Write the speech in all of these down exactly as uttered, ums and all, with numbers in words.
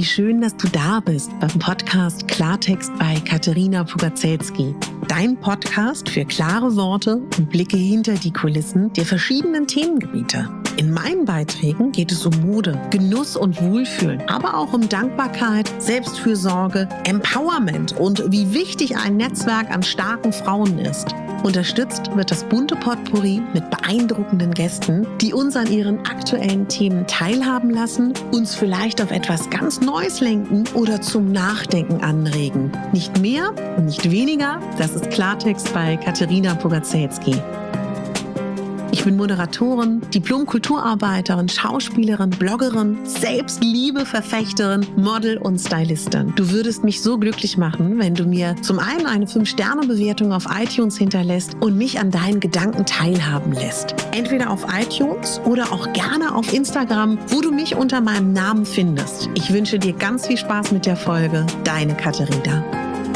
Wie schön, dass du da bist beim Podcast Klartext bei Katerina Pugacelski. Dein Podcast für klare Worte und Blicke hinter die Kulissen der verschiedenen Themengebiete. In meinen Beiträgen geht es um Mode, Genuss und Wohlfühlen, aber auch um Dankbarkeit, Selbstfürsorge, Empowerment und wie wichtig ein Netzwerk an starken Frauen ist. Unterstützt wird das bunte Potpourri mit beeindruckenden Gästen, die uns an ihren aktuellen Themen teilhaben lassen, uns vielleicht auf etwas ganz Neues lenken oder zum Nachdenken anregen. Nicht mehr und nicht weniger, das ist Klartext bei Katerina Pugacelski. Ich bin Moderatorin, Diplom-Kulturarbeiterin, Schauspielerin, Bloggerin, Selbstliebe-Verfechterin, Model und Stylistin. Du würdest mich so glücklich machen, wenn du mir zum einen eine fünf Sterne Bewertung auf iTunes hinterlässt und mich an deinen Gedanken teilhaben lässt. Entweder auf iTunes oder auch gerne auf Instagram, wo du mich unter meinem Namen findest. Ich wünsche dir ganz viel Spaß mit der Folge. Deine Katerina.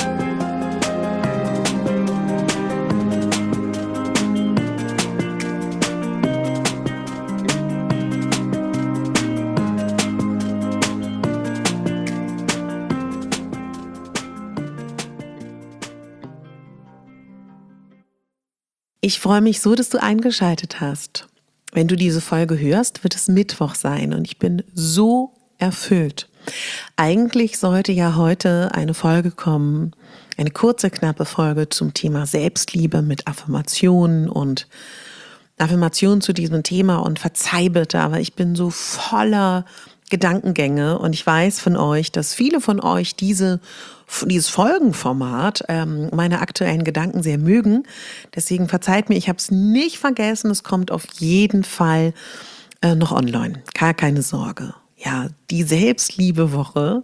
Ich freue mich so, dass du eingeschaltet hast. Wenn du diese Folge hörst, wird es Mittwoch sein und ich bin so erfüllt. Eigentlich sollte ja heute eine Folge kommen, eine kurze, knappe Folge zum Thema Selbstliebe mit Affirmationen und Affirmationen zu diesem Thema und verzeih bitte, aber ich bin so voller Gedankengänge und ich weiß von euch, dass viele von euch diese, dieses Folgenformat, ähm, meine aktuellen Gedanken sehr mögen. Deswegen verzeiht mir, ich habe es nicht vergessen, es kommt auf jeden Fall äh, noch online. Gar keine Sorge. Ja, die Selbstliebewoche,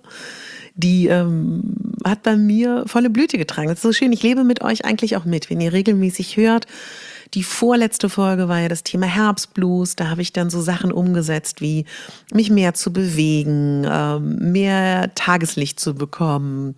die ähm, hat bei mir volle Blüte getragen. Das ist so schön, ich lebe mit euch eigentlich auch mit, wenn ihr regelmäßig hört. Die vorletzte Folge war ja das Thema Herbstblues. Da habe ich dann so Sachen umgesetzt, wie mich mehr zu bewegen, mehr Tageslicht zu bekommen,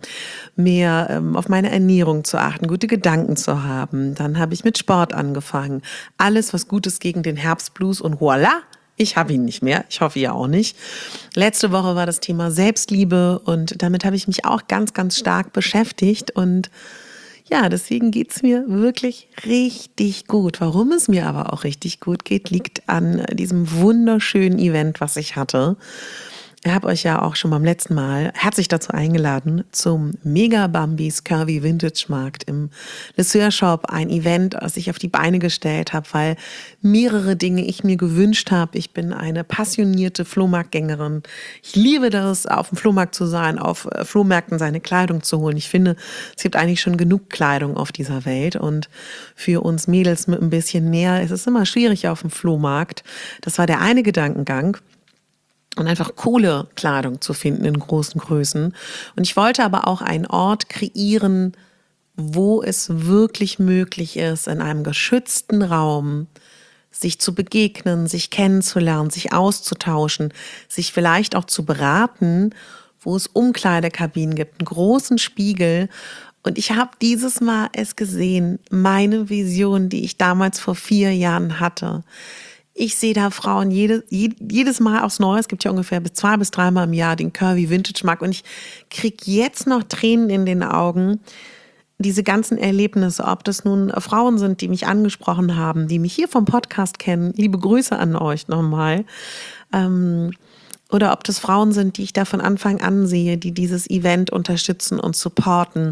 mehr auf meine Ernährung zu achten, gute Gedanken zu haben. Dann habe ich mit Sport angefangen. Alles, was Gutes gegen den Herbstblues und voilà, ich habe ihn nicht mehr. Ich hoffe, ihr auch nicht. Letzte Woche war das Thema Selbstliebe und damit habe ich mich auch ganz, ganz stark beschäftigt und ja, deswegen geht's mir wirklich richtig gut. Warum es mir aber auch richtig gut geht, liegt an diesem wunderschönen Event, was ich hatte. Ich habe euch ja auch schon beim letzten Mal herzlich dazu eingeladen zum Mega Bambis Curvy Vintage Markt im Le Sueur Shop. Ein Event, das ich auf die Beine gestellt habe, weil mehrere Dinge ich mir gewünscht habe. Ich bin eine passionierte Flohmarktgängerin. Ich liebe das, auf dem Flohmarkt zu sein, auf Flohmärkten seine Kleidung zu holen. Ich finde, es gibt eigentlich schon genug Kleidung auf dieser Welt. Und für uns Mädels mit ein bisschen mehr ist es immer schwierig auf dem Flohmarkt. Das war der eine Gedankengang. Und einfach coole Kleidung zu finden in großen Größen. Und ich wollte aber auch einen Ort kreieren, wo es wirklich möglich ist, in einem geschützten Raum sich zu begegnen, sich kennenzulernen, sich auszutauschen, sich vielleicht auch zu beraten, wo es Umkleidekabinen gibt, einen großen Spiegel. Und ich habe dieses Mal es gesehen, meine Vision, die ich damals vor vier Jahren hatte. Ich sehe da Frauen jede, jedes Mal aufs Neue. Es gibt ja ungefähr bis zwei bis dreimal im Jahr den Curvy Vintage Markt. Und ich kriege jetzt noch Tränen in den Augen. Diese ganzen Erlebnisse, ob das nun Frauen sind, die mich angesprochen haben, die mich hier vom Podcast kennen. Liebe Grüße an euch nochmal. Ähm, oder ob das Frauen sind, die ich da von Anfang an sehe, die dieses Event unterstützen und supporten.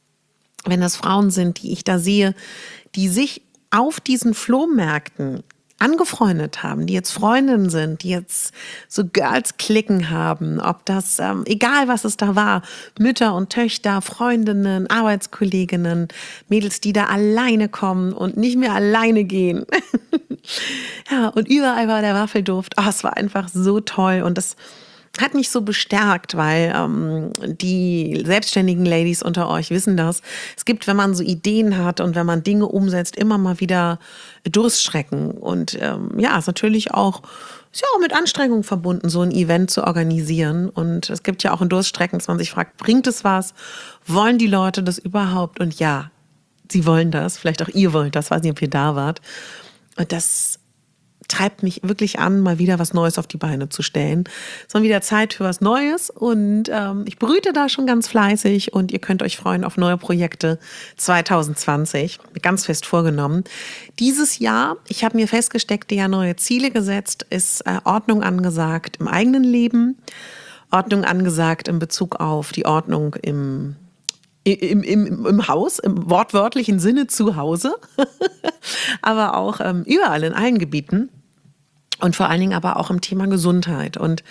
Wenn das Frauen sind, die ich da sehe, die sich auf diesen Flohmärkten angefreundet haben, die jetzt Freundinnen sind, die jetzt so Girls-Klicken haben, ob das, ähm, egal was es da war, Mütter und Töchter, Freundinnen, Arbeitskolleginnen, Mädels, die da alleine kommen und nicht mehr alleine gehen. Ja, und überall war der Waffelduft. Oh, es war einfach so toll und das hat mich so bestärkt, weil ähm, die selbstständigen Ladies unter euch wissen das. Es gibt, wenn man so Ideen hat und wenn man Dinge umsetzt, immer mal wieder Durststrecken. Und ähm, ja, ist natürlich auch, ist ja auch mit Anstrengung verbunden, so ein Event zu organisieren. Und es gibt ja auch in Durststrecken, dass man sich fragt, bringt es was? Wollen die Leute das überhaupt? Und ja, sie wollen das. Vielleicht auch ihr wollt das, weiß nicht, ob ihr da wart. Und das treibt mich wirklich an, mal wieder was Neues auf die Beine zu stellen. Es ist wieder Zeit für was Neues und ähm, ich brüte da schon ganz fleißig und ihr könnt euch freuen auf neue Projekte zwanzig zwanzig. Mir ganz fest vorgenommen. Dieses Jahr, ich habe mir festgesteckt, ja neue Ziele gesetzt, ist äh, Ordnung angesagt im eigenen Leben, Ordnung angesagt in Bezug auf die Ordnung im Im, im, im Haus, im wortwörtlichen Sinne zu Hause, aber auch ähm, überall in allen Gebieten und vor allen Dingen aber auch im Thema Gesundheit. Und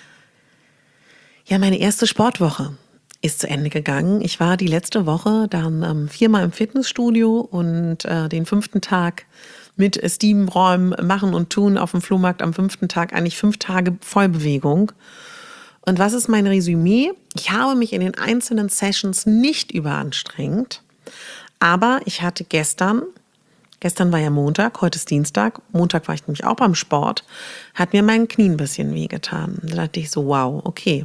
ja, meine erste Sportwoche ist zu Ende gegangen. Ich war die letzte Woche dann ähm, viermal im Fitnessstudio und äh, den fünften Tag mit Steamräumen machen und tun auf dem Flohmarkt, am fünften Tag eigentlich fünf Tage Vollbewegung. Und was ist mein Resümee? Ich habe mich in den einzelnen Sessions nicht überanstrengt, aber ich hatte gestern, gestern war ja Montag, heute ist Dienstag, Montag war ich nämlich auch beim Sport, hat mir mein Knie ein bisschen wehgetan. Da dachte ich so, wow, okay.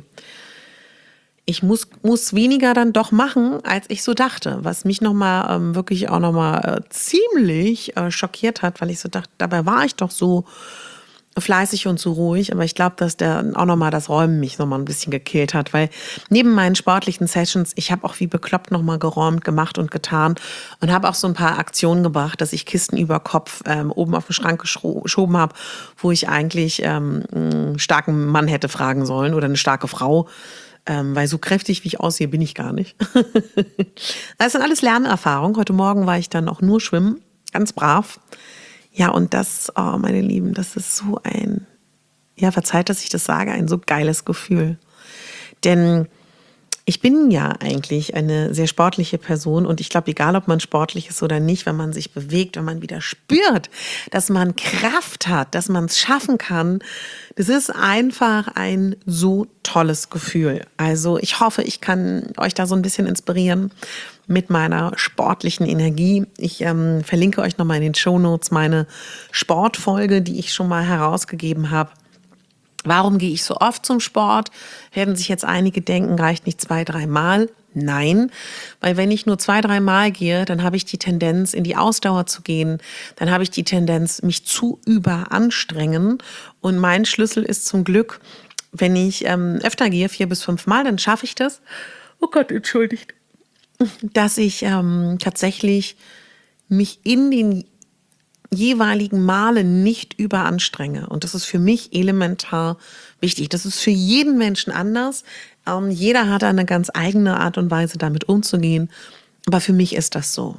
Ich muss, muss weniger dann doch machen, als ich so dachte, was mich nochmal ähm, wirklich auch nochmal äh, ziemlich äh, schockiert hat, weil ich so dachte, dabei war ich doch so fleißig und so ruhig, aber ich glaube, dass der auch nochmal das Räumen mich nochmal ein bisschen gekillt hat, weil neben meinen sportlichen Sessions, ich habe auch wie bekloppt nochmal geräumt, gemacht und getan und habe auch so ein paar Aktionen gebracht, dass ich Kisten über Kopf ähm, oben auf den Schrank geschoben habe, wo ich eigentlich ähm, einen starken Mann hätte fragen sollen oder eine starke Frau, ähm, weil so kräftig wie ich aussehe, bin ich gar nicht. Das sind alles Lernerfahrungen. Heute Morgen war ich dann auch nur schwimmen, ganz brav. Ja, und das, oh, meine Lieben, das ist so ein, ja, verzeiht, dass ich das sage, ein so geiles Gefühl. Denn ich bin ja eigentlich eine sehr sportliche Person und ich glaube, egal ob man sportlich ist oder nicht, wenn man sich bewegt, wenn man wieder spürt, dass man Kraft hat, dass man es schaffen kann, das ist einfach ein so tolles Gefühl. Also ich hoffe, ich kann euch da so ein bisschen inspirieren mit meiner sportlichen Energie. Ich ähm, verlinke euch nochmal in den Shownotes meine Sportfolge, die ich schon mal herausgegeben habe. Warum gehe ich so oft zum Sport? Werden sich jetzt einige denken, reicht nicht zwei, drei Mal? Nein, weil wenn ich nur zwei, drei Mal gehe, dann habe ich die Tendenz, in die Ausdauer zu gehen. Dann habe ich die Tendenz, mich zu überanstrengen. Und mein Schlüssel ist zum Glück, wenn ich ähm, öfter gehe, vier bis fünf Mal, dann schaffe ich das. Oh Gott, entschuldigt. Dass ich ähm, tatsächlich mich in den jeweiligen Male nicht überanstrenge. Und das ist für mich elementar wichtig. Das ist für jeden Menschen anders. Ähm, jeder hat eine ganz eigene Art und Weise, damit umzugehen. Aber für mich ist das so.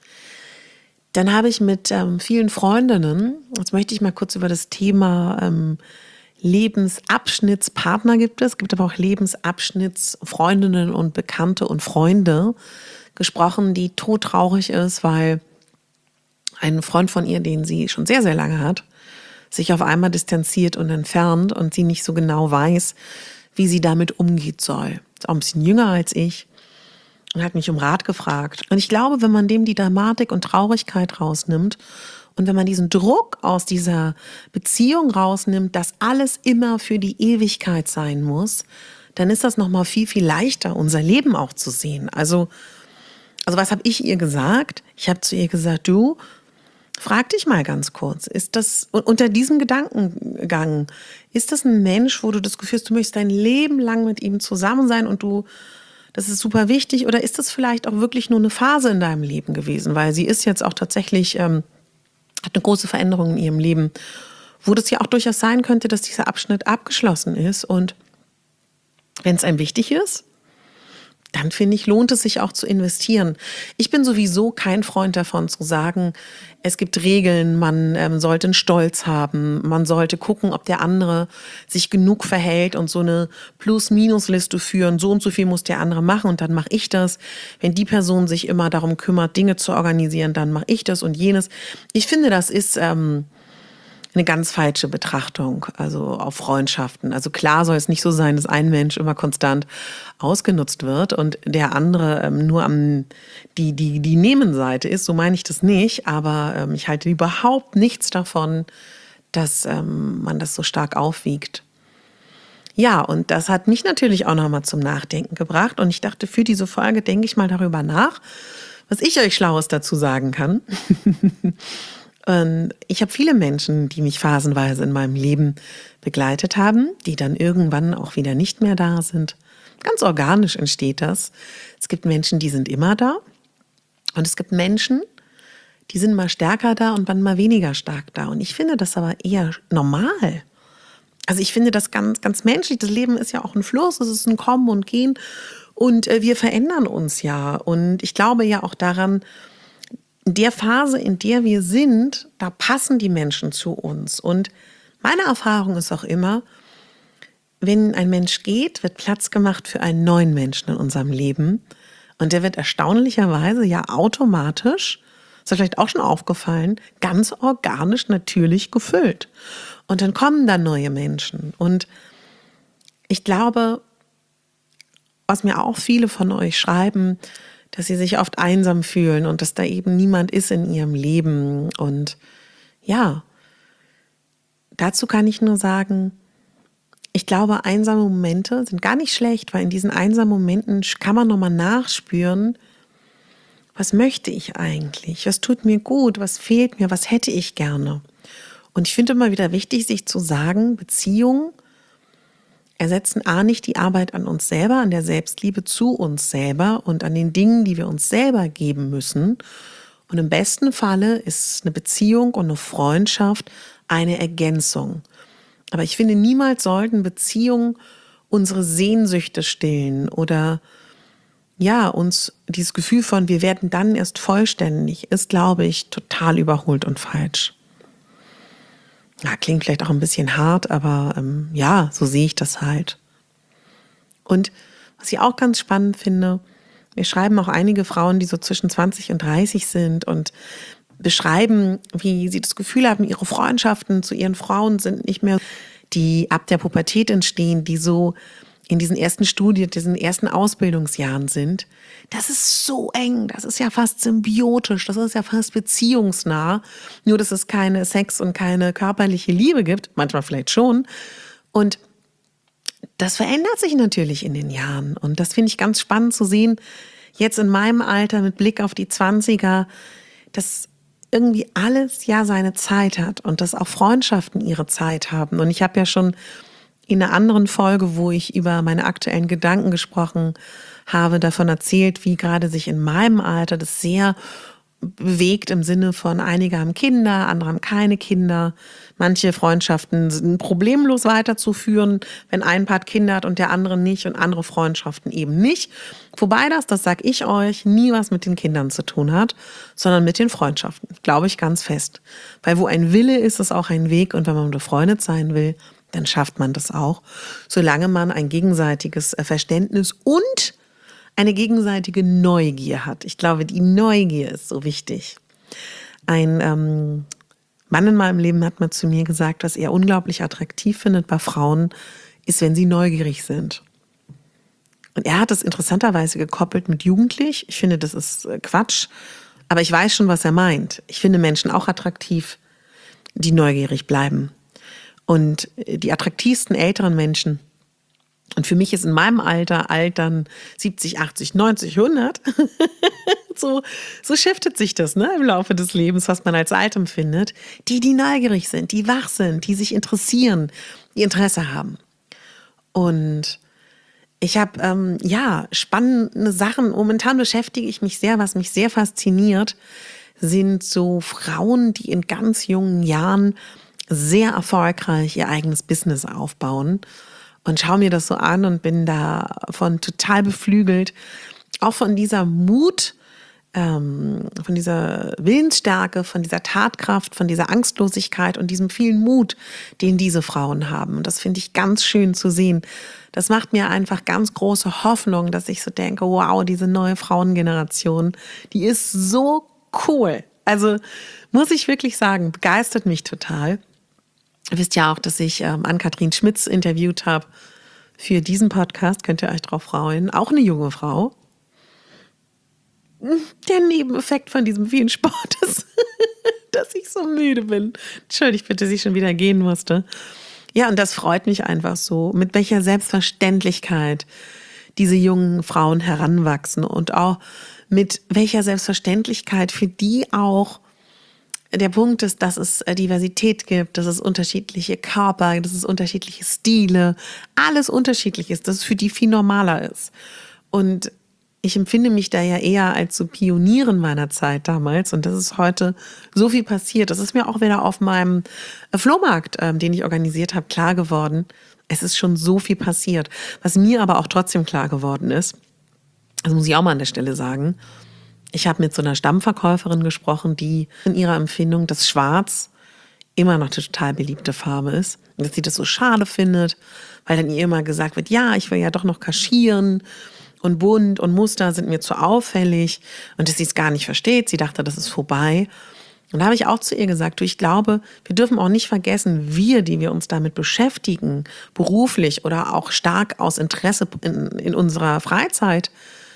Dann habe ich mit ähm, vielen Freundinnen, jetzt möchte ich mal kurz über das Thema ähm, Lebensabschnittspartner gibt es, gibt aber auch Lebensabschnittsfreundinnen und Bekannte und Freunde gesprochen, die todtraurig ist, weil ein Freund von ihr, den sie schon sehr, sehr lange hat, sich auf einmal distanziert und entfernt und sie nicht so genau weiß, wie sie damit umgehen soll. Ist auch ein bisschen jünger als ich und hat mich um Rat gefragt. Und ich glaube, wenn man dem die Dramatik und Traurigkeit rausnimmt und wenn man diesen Druck aus dieser Beziehung rausnimmt, dass alles immer für die Ewigkeit sein muss, dann ist das nochmal viel, viel leichter, unser Leben auch zu sehen. Also, also was habe ich ihr gesagt? Ich habe zu ihr gesagt, du, frag dich mal ganz kurz, ist das unter diesem Gedankengang, ist das ein Mensch, wo du das Gefühl hast, du möchtest dein Leben lang mit ihm zusammen sein und du, das ist super wichtig, oder ist das vielleicht auch wirklich nur eine Phase in deinem Leben gewesen? Weil sie ist jetzt auch tatsächlich, ähm, hat eine große Veränderung in ihrem Leben, wo das ja auch durchaus sein könnte, dass dieser Abschnitt abgeschlossen ist. Und wenn es einem wichtig ist, dann finde ich, lohnt es sich auch zu investieren. Ich bin sowieso kein Freund davon zu sagen, es gibt Regeln, man ähm, sollte einen Stolz haben, man sollte gucken, ob der andere sich genug verhält und so eine Plus-Minus-Liste führen, so und so viel muss der andere machen und dann mache ich das. Wenn die Person sich immer darum kümmert, Dinge zu organisieren, dann mache ich das und jenes. Ich finde, das ist ähm, eine ganz falsche Betrachtung, also auf Freundschaften. Also klar soll es nicht so sein, dass ein Mensch immer konstant ausgenutzt wird und der andere ähm, nur am die die die Nehmenseite ist. So meine ich das nicht, aber ähm, ich halte überhaupt nichts davon, dass ähm, man das so stark aufwiegt. Ja, und das hat mich natürlich auch nochmal zum Nachdenken gebracht und ich dachte, für diese Folge denke ich mal darüber nach, was ich euch Schlaues dazu sagen kann. Und ich habe viele Menschen, die mich phasenweise in meinem Leben begleitet haben, die dann irgendwann auch wieder nicht mehr da sind. Ganz organisch entsteht das. Es gibt Menschen, die sind immer da. Und es gibt Menschen, die sind mal stärker da und dann mal weniger stark da. Und ich finde das aber eher normal. Also ich finde das ganz, ganz menschlich. Das Leben ist ja auch ein Fluss, es ist ein Kommen und Gehen. Und äh, wir verändern uns ja. Und ich glaube ja auch daran, in der Phase, in der wir sind, da passen die Menschen zu uns. Und meine Erfahrung ist auch immer, wenn ein Mensch geht, wird Platz gemacht für einen neuen Menschen in unserem Leben. Und der wird erstaunlicherweise ja automatisch, ist ja vielleicht auch schon aufgefallen, ganz organisch natürlich gefüllt. Und dann kommen da neue Menschen. Und ich glaube, was mir auch viele von euch schreiben, dass sie sich oft einsam fühlen und dass da eben niemand ist in ihrem Leben. Und ja, dazu kann ich nur sagen, ich glaube, einsame Momente sind gar nicht schlecht, weil in diesen einsamen Momenten kann man nochmal nachspüren, was möchte ich eigentlich, was tut mir gut, was fehlt mir, was hätte ich gerne. Und ich finde immer wieder wichtig, sich zu sagen, Beziehungen ersetzen A nicht die Arbeit an uns selber, an der Selbstliebe zu uns selber und an den Dingen, die wir uns selber geben müssen. Und im besten Falle ist eine Beziehung und eine Freundschaft eine Ergänzung. Aber ich finde, niemals sollten Beziehungen unsere Sehnsüchte stillen oder ja, uns dieses Gefühl von, wir werden dann erst vollständig, ist, glaube ich, total überholt und falsch. Ja, klingt vielleicht auch ein bisschen hart, aber ähm, ja, so sehe ich das halt. Und was ich auch ganz spannend finde, wir schreiben auch einige Frauen, die so zwischen zwanzig und dreißig sind und beschreiben, wie sie das Gefühl haben, ihre Freundschaften zu ihren Frauen sind nicht mehr, die ab der Pubertät entstehen, die so in diesen ersten Studien, diesen ersten Ausbildungsjahren sind. Das ist so eng, das ist ja fast symbiotisch, das ist ja fast beziehungsnah. Nur, dass es keine Sex und keine körperliche Liebe gibt, manchmal vielleicht schon. Und das verändert sich natürlich in den Jahren. Und das finde ich ganz spannend zu sehen, jetzt in meinem Alter mit Blick auf die Zwanziger, dass irgendwie alles ja seine Zeit hat und dass auch Freundschaften ihre Zeit haben. Und ich habe ja schon in einer anderen Folge, wo ich über meine aktuellen Gedanken gesprochen habe, davon erzählt, wie gerade sich in meinem Alter das sehr bewegt im Sinne von, einige haben Kinder, andere haben keine Kinder. Manche Freundschaften sind problemlos weiterzuführen, wenn ein Part Kinder hat und der andere nicht und andere Freundschaften eben nicht. Wobei das, das sage ich euch, nie was mit den Kindern zu tun hat, sondern mit den Freundschaften. Glaube ich ganz fest. Weil wo ein Wille ist, ist auch ein Weg und wenn man befreundet sein will, dann schafft man das auch, solange man ein gegenseitiges Verständnis und eine gegenseitige Neugier hat. Ich glaube, die Neugier ist so wichtig. Ein ähm, Mann in meinem Leben hat mal zu mir gesagt, was er unglaublich attraktiv findet bei Frauen, ist, wenn sie neugierig sind. Und er hat das interessanterweise gekoppelt mit jugendlich. Ich finde, das ist Quatsch, aber ich weiß schon, was er meint. Ich finde Menschen auch attraktiv, die neugierig bleiben. Und die attraktivsten älteren Menschen, und für mich ist in meinem Alter alt dann siebzig, achtzig, neunzig, hundert, so, so shiftet sich das, ne, im Laufe des Lebens, was man als alt empfindet, die, die neugierig sind, die wach sind, die sich interessieren, die Interesse haben. Und ich habe, ähm, ja, spannende Sachen, momentan beschäftige ich mich sehr, was mich sehr fasziniert, sind so Frauen, die in ganz jungen Jahren sehr erfolgreich ihr eigenes Business aufbauen und schaue mir das so an und bin davon total beflügelt. Auch von dieser Mut, ähm, von dieser Willensstärke, von dieser Tatkraft, von dieser Angstlosigkeit und diesem vielen Mut, den diese Frauen haben. Und das finde ich ganz schön zu sehen. Das macht mir einfach ganz große Hoffnung, dass ich so denke, wow, diese neue Frauengeneration, die ist so cool. Also muss ich wirklich sagen, begeistert mich total. Ihr wisst ja auch, dass ich ähm, Ann-Kathrin Schmitz interviewt habe für diesen Podcast. Könnt ihr euch drauf freuen. Auch eine junge Frau. Der Nebeneffekt von diesem vielen Sport ist, dass ich so müde bin. Entschuldigt bitte, dass ich schon wieder gehen musste. Ja, und das freut mich einfach so, mit welcher Selbstverständlichkeit diese jungen Frauen heranwachsen und auch mit welcher Selbstverständlichkeit für die auch der Punkt ist, dass es Diversität gibt, dass es unterschiedliche Körper, dass es unterschiedliche Stile, alles unterschiedlich ist, dass es für die viel normaler ist. Und ich empfinde mich da ja eher als so Pionierin meiner Zeit damals, und das ist heute so viel passiert. Das ist mir auch wieder auf meinem Flohmarkt, ähm, den ich organisiert habe, klar geworden. Es ist schon so viel passiert. Was mir aber auch trotzdem klar geworden ist, das muss ich auch mal an der Stelle sagen, ich habe mit so einer Stammverkäuferin gesprochen, die in ihrer Empfindung, dass Schwarz immer noch eine total beliebte Farbe ist. Und dass sie das so schade findet, weil dann ihr immer gesagt wird, ja, ich will ja doch noch kaschieren und bunt und Muster sind mir zu auffällig, und dass sie es gar nicht versteht. Sie dachte, das ist vorbei. Und da habe ich auch zu ihr gesagt, du, ich glaube, wir dürfen auch nicht vergessen, wir, die wir uns damit beschäftigen, beruflich oder auch stark aus Interesse in, in unserer Freizeit,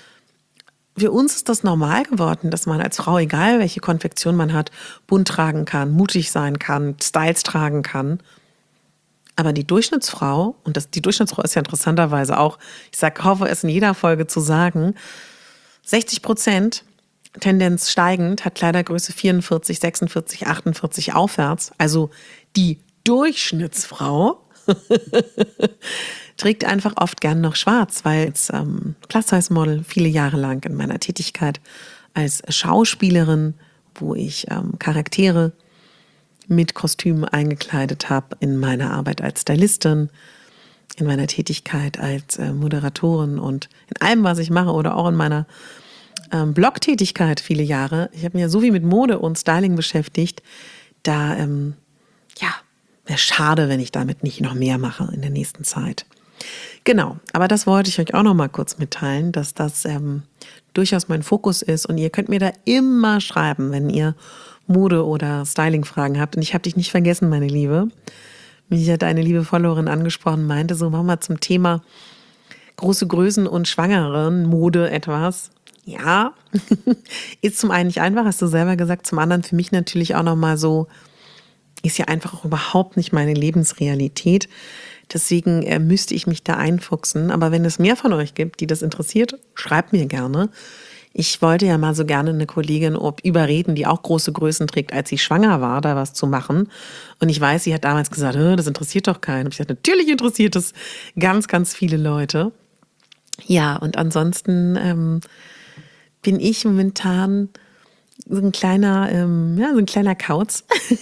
für uns ist das normal geworden, dass man als Frau, egal welche Konfektion man hat, bunt tragen kann, mutig sein kann, Styles tragen kann. Aber die Durchschnittsfrau, und das, die Durchschnittsfrau ist ja interessanterweise auch, ich sag, hoffe es in jeder Folge zu sagen, sechzig Prozent, Tendenz steigend, hat Kleidergröße vierundvierzig, sechsundvierzig, achtundvierzig aufwärts. Also die Durchschnittsfrau trägt einfach oft gern noch schwarz, weil als ähm, Plus-Size-Model viele Jahre lang in meiner Tätigkeit als Schauspielerin, wo ich ähm, Charaktere mit Kostümen eingekleidet habe, in meiner Arbeit als Stylistin, in meiner Tätigkeit als äh, Moderatorin und in allem, was ich mache, oder auch in meiner ähm, Blog-Tätigkeit viele Jahre. Ich habe mich ja so viel mit Mode und Styling beschäftigt, da ähm, ja, wäre schade, wenn ich damit nicht noch mehr mache in der nächsten Zeit. Genau, aber das wollte ich euch auch noch mal kurz mitteilen, dass das ähm, durchaus mein Fokus ist, und ihr könnt mir da immer schreiben, wenn ihr Mode- oder Styling-Fragen habt. Und ich habe dich nicht vergessen, meine Liebe. Mich hat eine liebe Followerin angesprochen, meinte so, machen wir zum Thema große Größen und schwangeren Mode etwas. Ja, ist zum einen nicht einfach, hast du selber gesagt, zum anderen für mich natürlich auch noch mal so, ist ja einfach auch überhaupt nicht meine Lebensrealität. Deswegen äh, müsste ich mich da einfuchsen. Aber wenn es mehr von euch gibt, die das interessiert, schreibt mir gerne. Ich wollte ja mal so gerne eine Kollegin überreden, die auch große Größen trägt, als sie schwanger war, da was zu machen. Und ich weiß, sie hat damals gesagt, das interessiert doch keinen. Und ich dachte, natürlich interessiert es ganz, ganz viele Leute. Ja, und ansonsten ähm, bin ich momentan so ein kleiner, ähm, ja, so ein kleiner Kauz.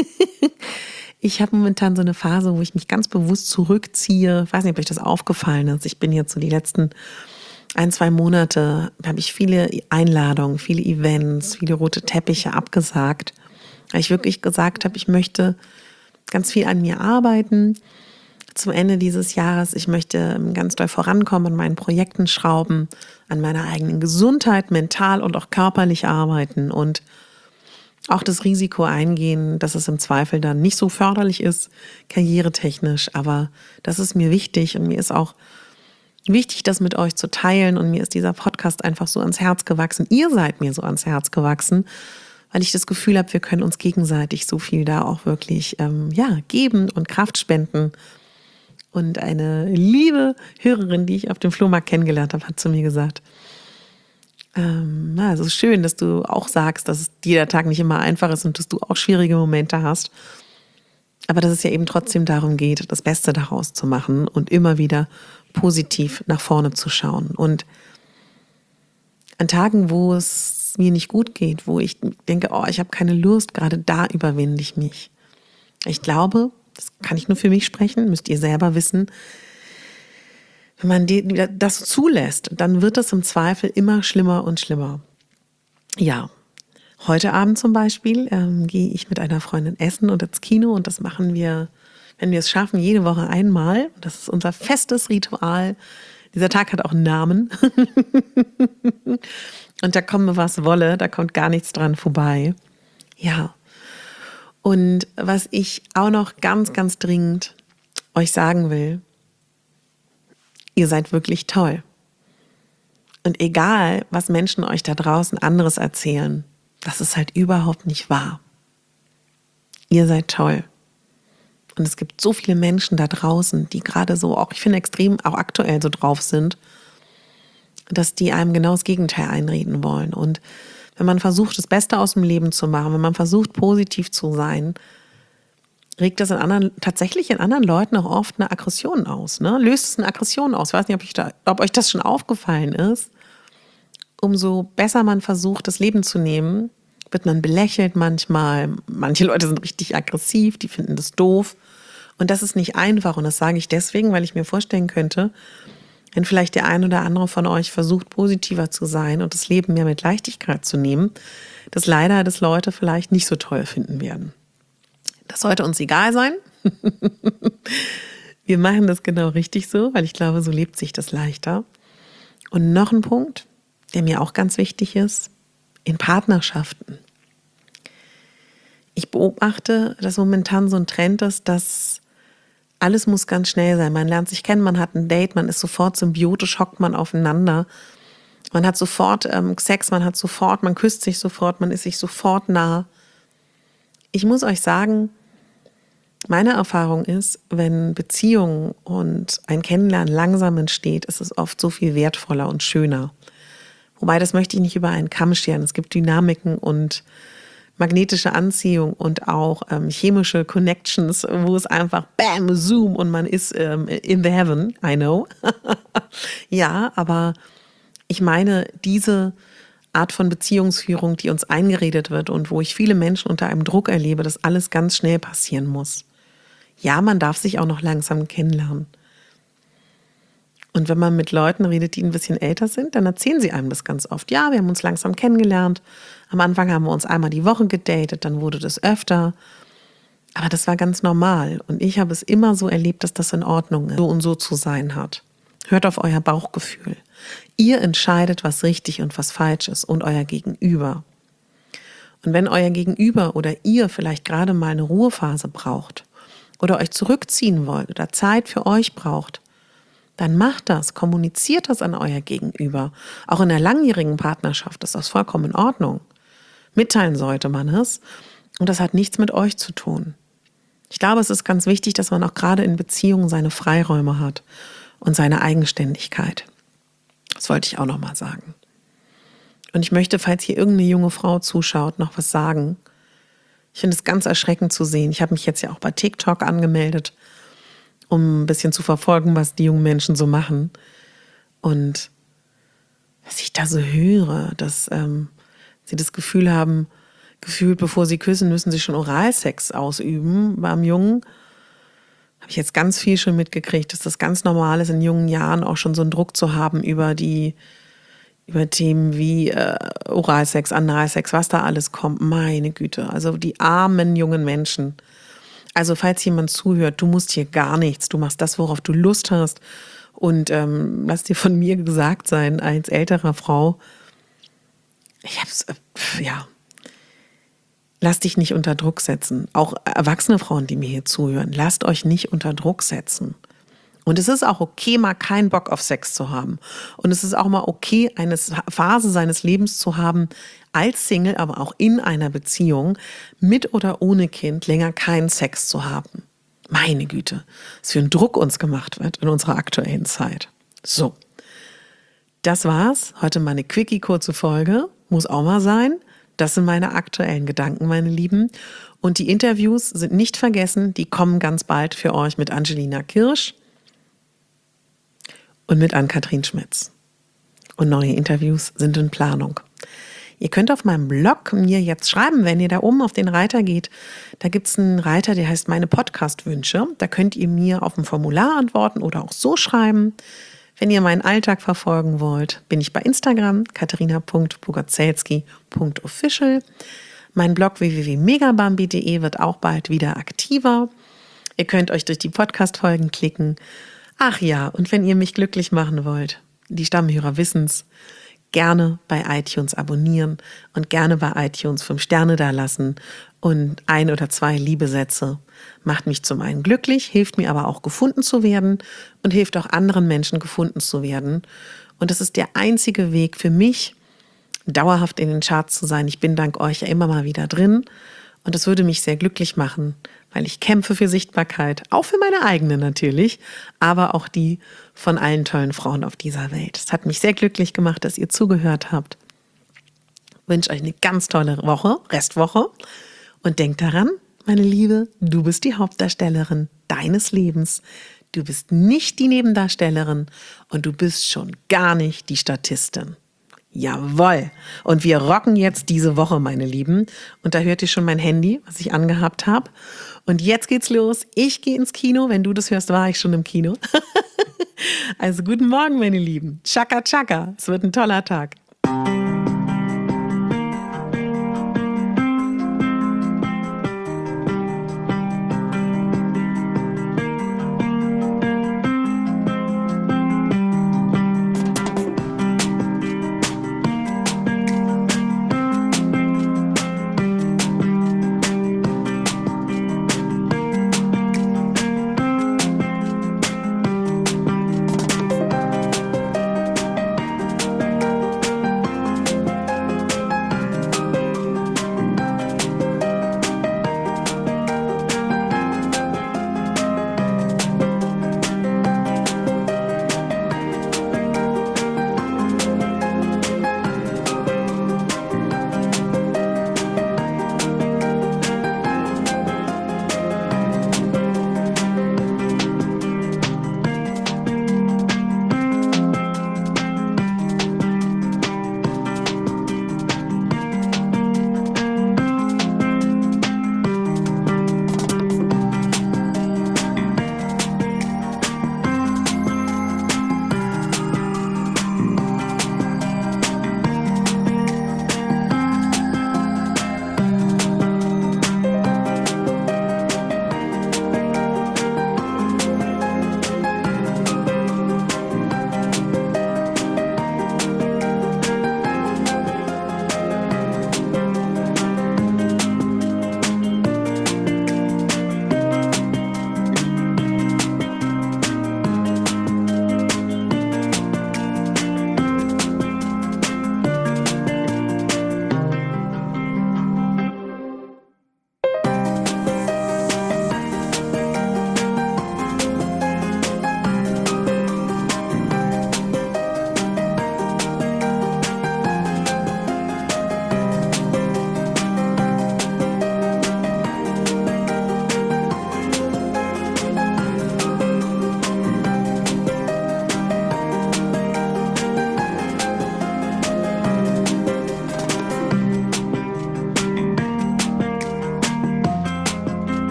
Ich habe momentan so eine Phase, wo ich mich ganz bewusst zurückziehe. Ich weiß nicht, ob euch das aufgefallen ist. Ich bin jetzt so die letzten ein, zwei Monate, habe ich viele Einladungen, viele Events, viele rote Teppiche abgesagt. Weil ich wirklich gesagt habe, ich möchte ganz viel an mir arbeiten. Zum Ende dieses Jahres, ich möchte ganz doll vorankommen, an meinen Projekten schrauben, an meiner eigenen Gesundheit, mental und auch körperlich arbeiten und auch das Risiko eingehen, dass es im Zweifel dann nicht so förderlich ist, karrieretechnisch. Aber das ist mir wichtig, und mir ist auch wichtig, das mit euch zu teilen, und mir ist dieser Podcast einfach so ans Herz gewachsen. Ihr seid mir so ans Herz gewachsen, weil ich das Gefühl habe, wir können uns gegenseitig so viel da auch wirklich ähm, ja, geben und Kraft spenden. Und eine liebe Hörerin, die ich auf dem Flohmarkt kennengelernt habe, hat zu mir gesagt, ähm, na, es ist schön, dass du auch sagst, dass jeder Tag nicht immer einfach ist und dass du auch schwierige Momente hast. Aber dass es ja eben trotzdem darum geht, das Beste daraus zu machen und immer wieder positiv nach vorne zu schauen. Und an Tagen, wo es mir nicht gut geht, wo ich denke, oh, ich habe keine Lust, gerade da überwinde ich mich. Ich glaube, das kann ich nur für mich sprechen, müsst ihr selber wissen, wenn man das zulässt, dann wird das im Zweifel immer schlimmer und schlimmer. Ja, heute Abend zum Beispiel ähm, gehe ich mit einer Freundin essen und ins Kino, und das machen wir, wenn wir es schaffen, jede Woche einmal. Das ist unser festes Ritual. Dieser Tag hat auch einen Namen. Und da komme was wolle, da kommt gar nichts dran vorbei. Ja. Und was ich auch noch ganz, ganz dringend euch sagen will, ihr seid wirklich toll. Und egal, was Menschen euch da draußen anderes erzählen, das ist halt überhaupt nicht wahr. Ihr seid toll. Und es gibt so viele Menschen da draußen, die gerade so, auch ich finde extrem, auch aktuell so drauf sind, dass die einem genau das Gegenteil einreden wollen. Und wenn man versucht, das Beste aus dem Leben zu machen, wenn man versucht, positiv zu sein, regt das in anderen, tatsächlich in anderen Leuten auch oft eine Aggression aus. Ne? Löst es eine Aggression aus. Ich weiß nicht, ob, ich da, ob euch das schon aufgefallen ist. Umso besser man versucht, das Leben zu nehmen, wird man belächelt manchmal. Manche Leute sind richtig aggressiv, die finden das doof. Und das ist nicht einfach. Und das sage ich deswegen, weil ich mir vorstellen könnte, wenn vielleicht der ein oder andere von euch versucht, positiver zu sein und das Leben mehr mit Leichtigkeit zu nehmen, dass leider das Leute vielleicht nicht so toll finden werden. Das sollte uns egal sein. Wir machen das genau richtig so, weil ich glaube, so lebt sich das leichter. Und noch ein Punkt, der mir auch ganz wichtig ist, in Partnerschaften. Ich beobachte, dass momentan so ein Trend ist, dass alles muss ganz schnell sein. Man lernt sich kennen, man hat ein Date, man ist sofort symbiotisch, hockt man aufeinander. Man hat sofort ähm, Sex, man hat sofort, man küsst sich sofort, man ist sich sofort nah. Ich muss euch sagen, meine Erfahrung ist, wenn Beziehungen und ein Kennenlernen langsam entsteht, ist es oft so viel wertvoller und schöner. Wobei, das möchte ich nicht über einen Kamm scheren. Es gibt Dynamiken und magnetische Anziehung und auch ähm, chemische Connections, wo es einfach bam, zoom und man ist ähm, in the heaven, I know. Ja, aber ich meine, diese Art von Beziehungsführung, die uns eingeredet wird und wo ich viele Menschen unter einem Druck erlebe, dass alles ganz schnell passieren muss. Ja, man darf sich auch noch langsam kennenlernen. Und wenn man mit Leuten redet, die ein bisschen älter sind, dann erzählen sie einem das ganz oft. Ja, wir haben uns langsam kennengelernt. Am Anfang haben wir uns einmal die Woche gedatet, dann wurde das öfter. Aber das war ganz normal. Und ich habe es immer so erlebt, dass das in Ordnung ist, so und so zu sein hat. Hört auf euer Bauchgefühl. Ihr entscheidet, was richtig und was falsch ist und euer Gegenüber. Und wenn euer Gegenüber oder ihr vielleicht gerade mal eine Ruhephase braucht oder euch zurückziehen wollt oder Zeit für euch braucht, dann macht das, kommuniziert das an euer Gegenüber. Auch in einer langjährigen Partnerschaft ist das vollkommen in Ordnung. Mitteilen sollte man es und das hat nichts mit euch zu tun. Ich glaube, es ist ganz wichtig, dass man auch gerade in Beziehungen seine Freiräume hat und seine Eigenständigkeit. Das wollte ich auch noch mal sagen. Und ich möchte, falls hier irgendeine junge Frau zuschaut, noch was sagen. Ich finde es ganz erschreckend zu sehen. Ich habe mich jetzt ja auch bei TikTok angemeldet, um ein bisschen zu verfolgen, was die jungen Menschen so machen. Und was ich da so höre, dass ähm, sie das Gefühl haben, gefühlt, bevor sie küssen, müssen sie schon Oralsex ausüben beim Jungen. Habe ich jetzt ganz viel schon mitgekriegt, dass das ganz normal ist, in jungen Jahren auch schon so einen Druck zu haben über die, über Themen wie äh, Oralsex, Analsex, was da alles kommt. Meine Güte, also die armen jungen Menschen. Also falls jemand zuhört, du musst hier gar nichts, du machst das, worauf du Lust hast. Und ähm, lass dir von mir gesagt sein, als älterer Frau, ich hab's, äh, ja, lasst dich nicht unter Druck setzen. Auch erwachsene Frauen, die mir hier zuhören, lasst euch nicht unter Druck setzen. Und es ist auch okay, mal keinen Bock auf Sex zu haben. Und es ist auch mal okay, eine Phase seines Lebens zu haben, als Single, aber auch in einer Beziehung, mit oder ohne Kind, länger keinen Sex zu haben. Meine Güte, was für ein Druck uns gemacht wird in unserer aktuellen Zeit. So, das war's. Heute mal eine quickie kurze Folge. Muss auch mal sein. Das sind meine aktuellen Gedanken, meine Lieben. Und die Interviews sind nicht vergessen. Die kommen ganz bald für euch mit Angelina Kirsch und mit Ann-Kathrin Schmitz. Und neue Interviews sind in Planung. Ihr könnt auf meinem Blog mir jetzt schreiben, wenn ihr da oben auf den Reiter geht. Da gibt es einen Reiter, der heißt meine Podcast-Wünsche. Da könnt ihr mir auf ein Formular antworten oder auch so schreiben. Wenn ihr meinen Alltag verfolgen wollt, bin ich bei Instagram, katharina punkt bogazelski punkt official. Mein Blog w w w punkt megabambi punkt de wird auch bald wieder aktiver. Ihr könnt euch durch die Podcast-Folgen klicken. Ach ja, und wenn ihr mich glücklich machen wollt, die Stammhörer wissen's, gerne bei iTunes abonnieren und gerne bei iTunes fünf Sterne dalassen und ein oder zwei Liebesätze. Macht mich zum einen glücklich, hilft mir aber auch gefunden zu werden und hilft auch anderen Menschen gefunden zu werden. Und das ist der einzige Weg für mich, dauerhaft in den Charts zu sein. Ich bin dank euch ja immer mal wieder drin und das würde mich sehr glücklich machen, weil ich kämpfe für Sichtbarkeit, auch für meine eigene natürlich, aber auch die von allen tollen Frauen auf dieser Welt. Es hat mich sehr glücklich gemacht, dass ihr zugehört habt. wünsche euch eine ganz tolle Woche, Restwoche und denkt daran, meine Liebe, du bist die Hauptdarstellerin deines Lebens. Du bist nicht die Nebendarstellerin und du bist schon gar nicht die Statistin. Jawohl. Und wir rocken jetzt diese Woche, meine Lieben. Und da hört ihr schon mein Handy, was ich angehabt habe. Und jetzt geht's los. Ich gehe ins Kino. Wenn du das hörst, war ich schon im Kino. Also guten Morgen, meine Lieben. Chaka, chaka. Es wird ein toller Tag.